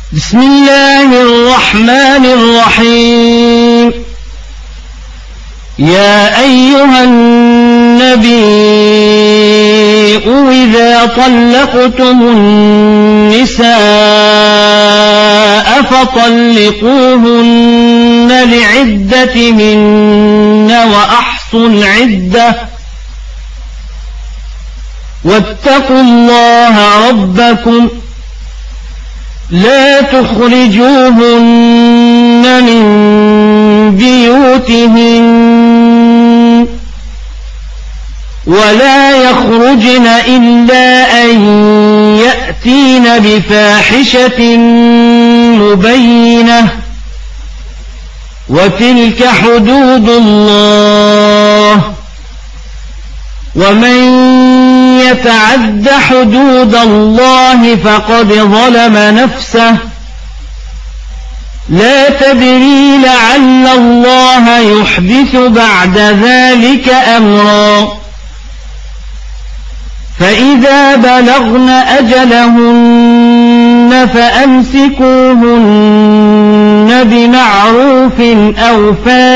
بسم الله الرحمن الرحيم. يا أيها النبي إذا طلقتم النساء فطلقوهن لعدتهن وأحصوا العدة واتقوا الله ربكم لا تخرجوهن من بيوتهن ولا يخرجن إلا أن يأتين بفاحشة مبينة وتلك حدود الله ومن يتعد حدود الله فقد ظلم نفسه لا تدري لعل الله يحدث بعد ذلك أمرا فإذا بلغن أجلهن فأمسكوهن بمعروف أو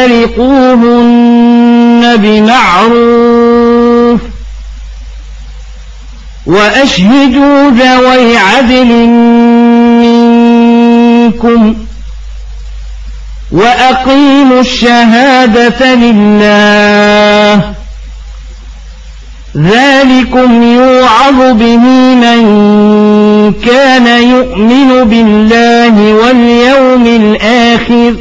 فارقوهن بمعروف وأشهدوا ذوي عدل منكم وأقيموا الشهادة لله ذلكم يوعظ به من كان يؤمن بالله واليوم الآخر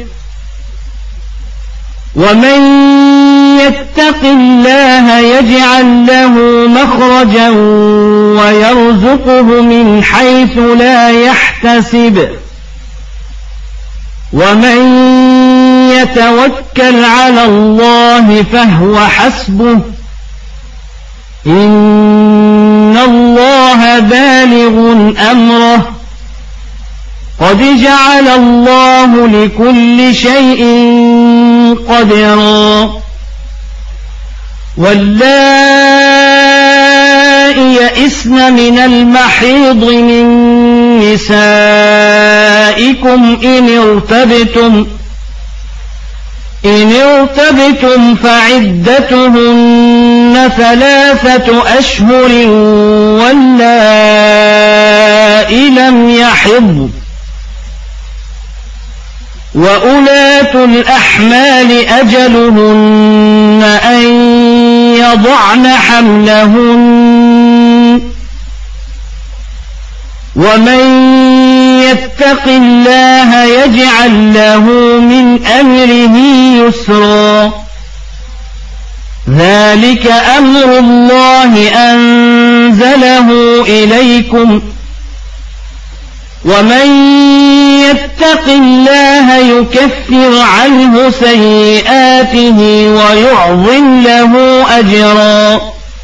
ومن يتق الله يجعل له مخرجا ويرزقه من حيث لا يحتسب ومن يتوكل على الله فهو حسبه إن الله بالغ أمره قد جعل الله لكل شيء قدرا واللائي يئسن من المحيض من نسائكم إن ارتبتم فعدتهن 3 أشهر واللائي لم يحضن وأولاة الأحمال أجلهن أن يضعن حملهن ومن يتق الله يجعل له من أمره يسرا ذلك أمر الله أنزله إليكم ومن يتق الله يكفر عنه سيئاته ويعظم له أجرا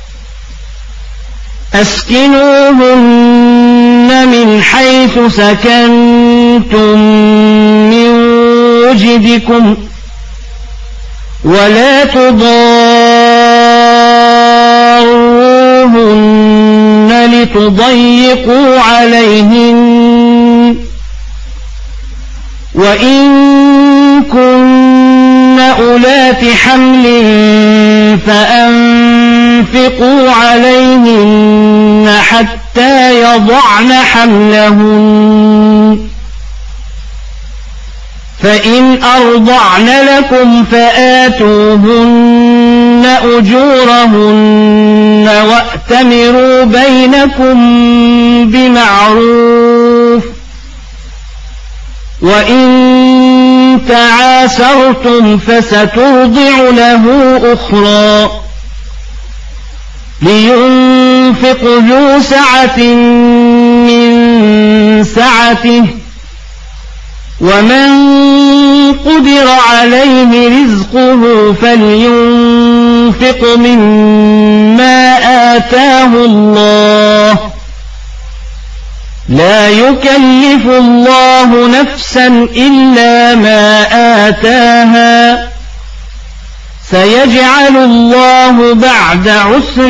أسكنوهن من حيث سكنتم من وجدكم ولا تضاروهن لتضيقوا عليهن وإن كن أولات حمل فأنفقوا عليهن حتى يضعن حملهن فإن أرضعن لكم فآتوهن أجورهن وأتمروا بينكم بمعروف وإن تعاسرتم فسترضع له أخرى لينفق ذو سعة من سعته ومن قدر عليه رزقه فلينفق مما آتاه الله لا يكلف الله نفسا إلا ما آتاها سيجعل الله بعد عسر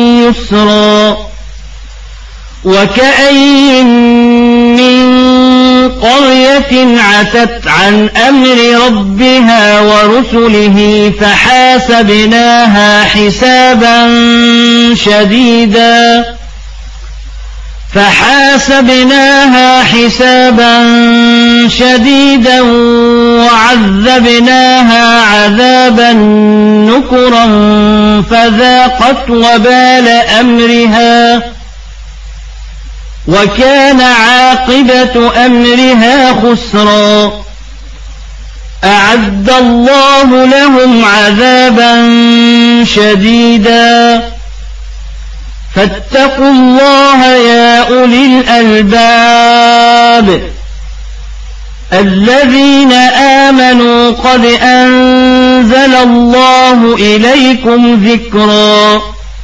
يسرا وكأين من قرية عتت عن أمر ربها ورسله فحاسبناها حسابا شديدا وعذبناها عذابا نكرا فذاقت وبال أمرها وكان عاقبة أمرها خسرا. أعد الله لهم عذابا شديدا فاتقوا الله يا أولي الألباب الذين آمنوا قد أنزل الله إليكم ذكرا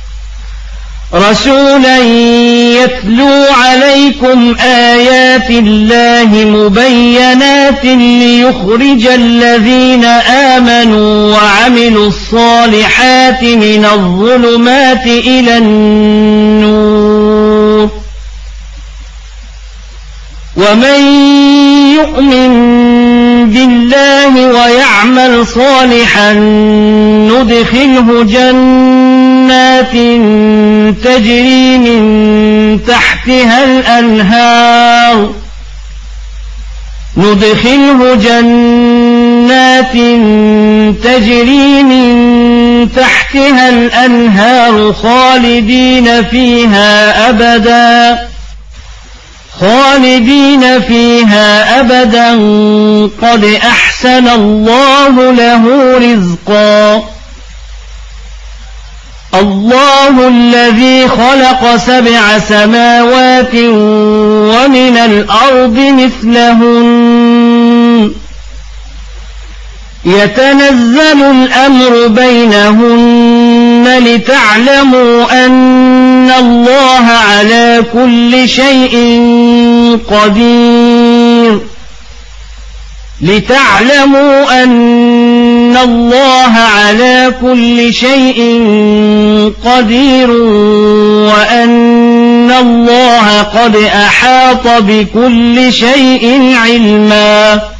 رسولا يتلو عليكم آيات الله مبينات ليخرج الذين آمنوا وعملوا الصالحات من الظلمات إلى النور ومن يؤمن بالله ويعمل صالحا ندخله جنات تجري من تحتها الأنهار خالدين فيها أبدا قد أحسن الله له رزقا. الله الذي خلق 7 سماوات ومن الأرض مثلهن يتنزل الأمر بينهن لتعلموا أن الله على كل شيء قدير وأن الله قد أحاط بكل شيء علما.